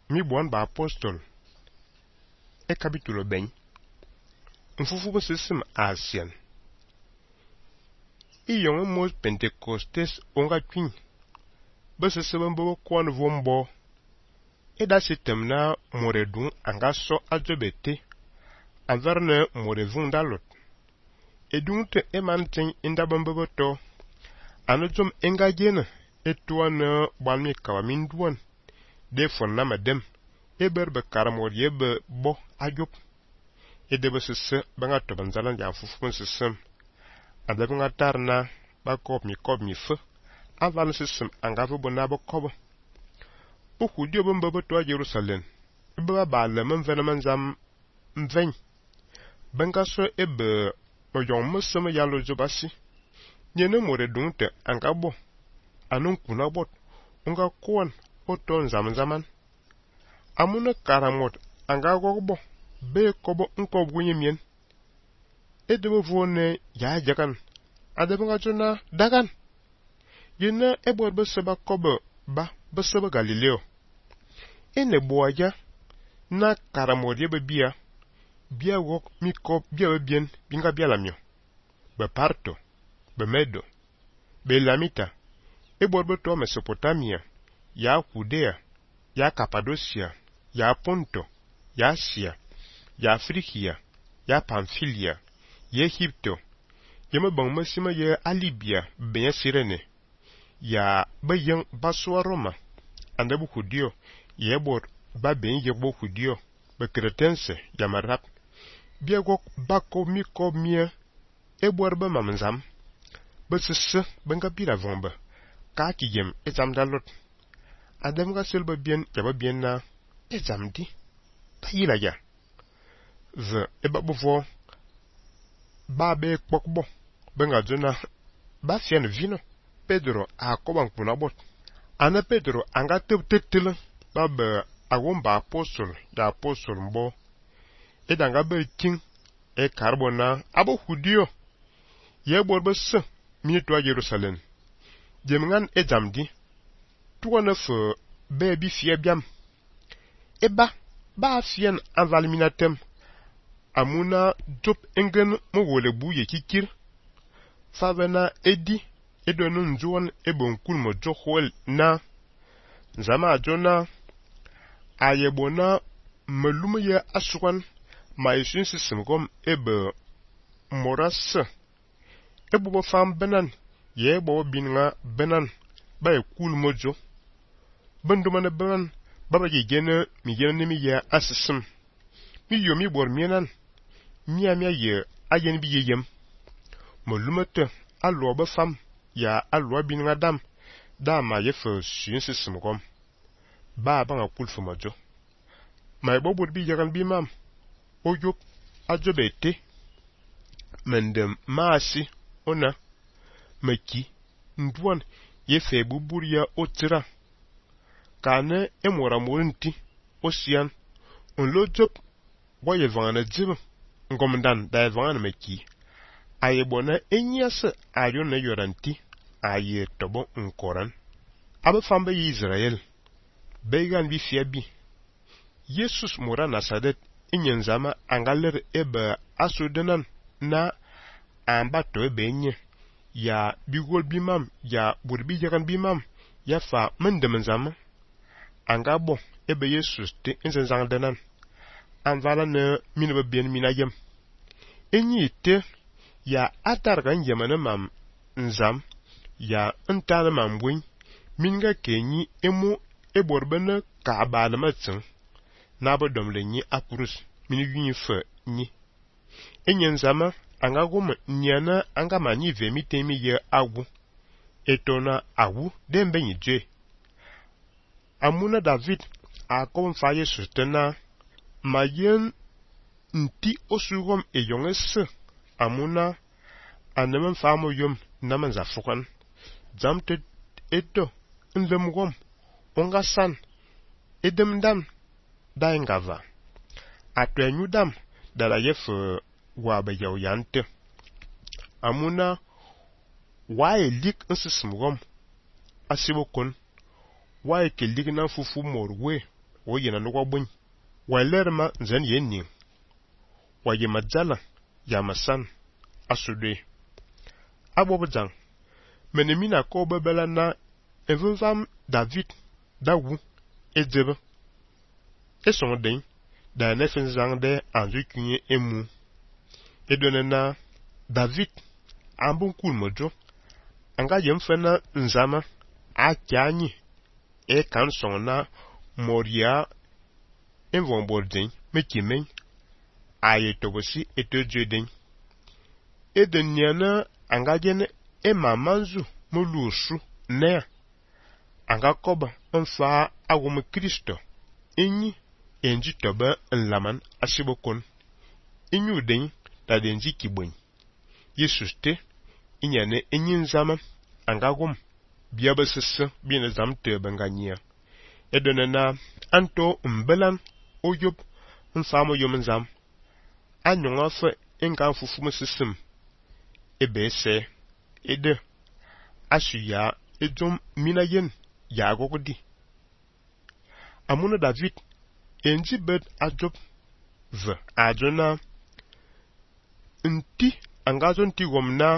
mi bon ba apostol e capítulo bem mfufu bo sisem asian I yong mo Pentecostes onga twin bo sisem bo kwon vombo e da sitem na moredun anga so ajobete averne morevun dalot edunte emanten inda bombo to anojom engagena etuana balmi kawamin duan de fonna madem eber be karamor yebe bo ajop edebe sisse banga to banzalan ja fufu sissem adabunga tarna ba kob mi fe aval sissem angavu bona bo kobo buku dio bombo to Jerusalem ebe ba le menvenemen zam mven banga so ebe oyong museme yalo jobasi nyene more dunte angabo anun kuna bot unga kuan oton zaman amuna karamot anga gogbo be kobo unko bunyemien edebo vone ya jagan adebunga jona dagan yena ebo beseba kobo ba beseba Galileo ene boaja na karamot yebe bia wok mikop bia bien binga bia lamio be parto be medo be lamita ebo to Mesopotamia ya Judea ya Cappadocia ya Ponto ya Asia ya Frigia ya Pamphylia ya Egipto yema bang masima ya Alibia ben Sirene ya bayang baswa Roma ande bu Judio ye bor ba ben ye bo Judio be cretense ya marap bia gok bako miko mia ebor ba mamzam be sisse benga pira vomba ka ki yem ezam dalot adam ga selba bien ya ba bien na ezam di ta yila ya ze eba bufo ba be kpokbo benga jona ba fian vino Pedro a koban kuna bot ana Pedro anga tetel ba be agomba apostol da apostol mbo edanga be king e carbona abo Judio ye borbe se mi to Jerusalem jemngan ezamdi tuwana fe bebi fie biam eba ba fien avalminatem amuna job engen mogole buye kikir favena edi edonun juan ebonkul mo johwel na zama jona ayebona melume ya aswan ma isin sistem kom ebe moras ebo fam benan ye bo binga benan ba ekul mojo bandumana benan baba gene mi gene mi ya asisem mi yo mi bor mienan mi ye ayen bi yem molumete allo ba fam ya allo binga dam dama ye fe sin sistem kom ba nga kul fu mojo mai bobo bi yagan bi mam ojo ajobete mendem maasi ona maki nduan ye fe buburia otira kane emora morinti osian on lojop boye vana jib ngomdan da vana maki ayebona enyas ayo na yoranti aye tobo nkoran abe fambe Israel began bi fiabi Jesus mora Nasadet inyenzama angaler ebe asudenan na ambato ebenye ya bigol bimam ya burbi jagan bimam ya fa mendemenzama angabo ebe Jesus te inzenzang denan anvala ne minebe bien minayem enyi te ya atargan yemane mam nzam ya ntana mamwin minga kenyi emu eborbene ka bana matsin nabo domle nyi apurus mini yunyi fe nyi enyenzama anga goma nyana anga manyi vemi temi ye awu etona awu dembe nyi je amuna David akom faye sustena mayen nti osugom eyongese amuna anemen famo yom naman zafukan zamte eto ndemgom onga san edemdam daingava atwenyudam dala yefu wabe yante amuna wae lik nsismgom asibokon wae ke lik na fufu morwe wo yena no gwabun wa lerma zan yenni wa ye majala ya masan asude abobjang menemina ko bebela na evunvam David dawu edzebe esonde da nefen zangde anzu kunye emu edonena David ambun kulmojo anga yemfena nzama akyanyi kan songna moria envombordin mekimen ayetobosi etojeden edeniana anga jene emamanzu mulusu ne anga koba onfa agum Kristo enyi enji toba nlaman asibokon inyu den da denji kibon Yesuste inyane enyin zama angagum biaba sisse bina zamte banganya edonena anto mbelan oyob nsamo yomzam anyonga fe enga fufumu sisem ebese ede ashuya ejom minayen ya gogodi amuna David enji bed ajob v ajona nti angazon ti gomna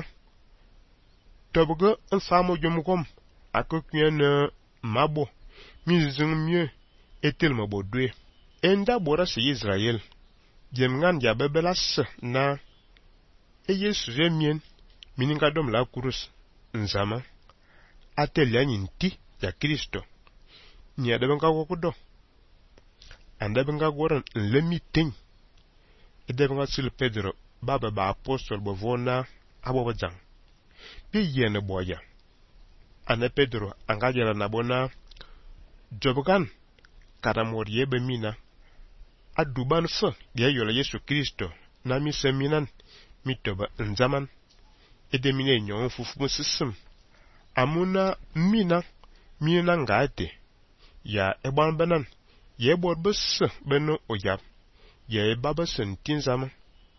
tobugo nsamo yomgom akokyen mabo mizung mie etel mabodwe enda bora se Israel jemngan ya bebelas na Yesu remien mininga dom la kurus nzama atelya nyinti ya Kristo ni adabenga wokudo andabenga goran lemitin edebenga sil Pedro baba ba apostol bovona abobajang bi yene boya ana Pedro angajela nabona jobgan karamor yebe mina aduban fa ya yola Yesu Kristo na mi seminan mitoba nzaman edemine nyon fufu sisem amuna mina ngate ya eban banan ye borbus beno oyab ye babasen tinzam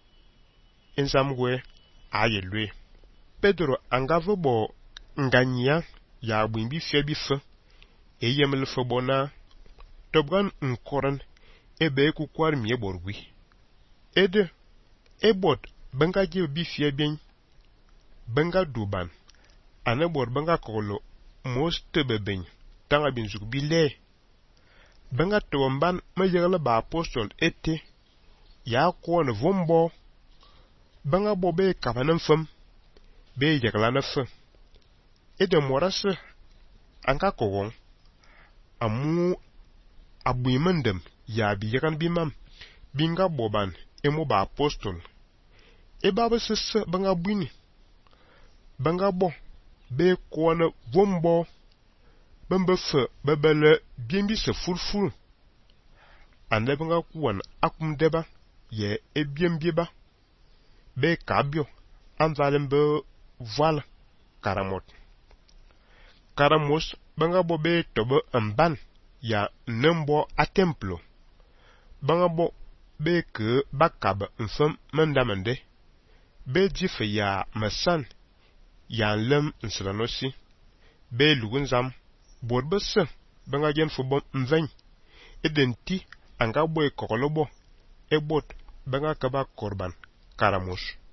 enzamwe ayelwe Pedro angavo bo nganya ya bimbi febi fa eyemel fobona tobgan nkoran ebe ku kwar mi borwi ede ebot banga je bi fiebien banga duban anebor banga kolo most beben tanga binzuk bile banga tomban mayegala ba apostol ete ya kwon vombo banga bobe kavanam fam be yegala na fa ede morase anka kowon amu abuyimandem ya bi yegan bimam binga boban emo ba apostol e baba sisse banga buni banga bo be kwona vombo bamba fa babele biembi se furfur ande banga kuwan akum deba ye ebiembieba be kabio anvalen be voile karamos banga bo be tobo amban ya nembo a templo banga bo be ke bakab nsam mandamande be jife ya masan ya lem nsranosi be lugunzam borbese banga gen fubom mven edenti anga boy kokolobo ebot banga kaba korban karamos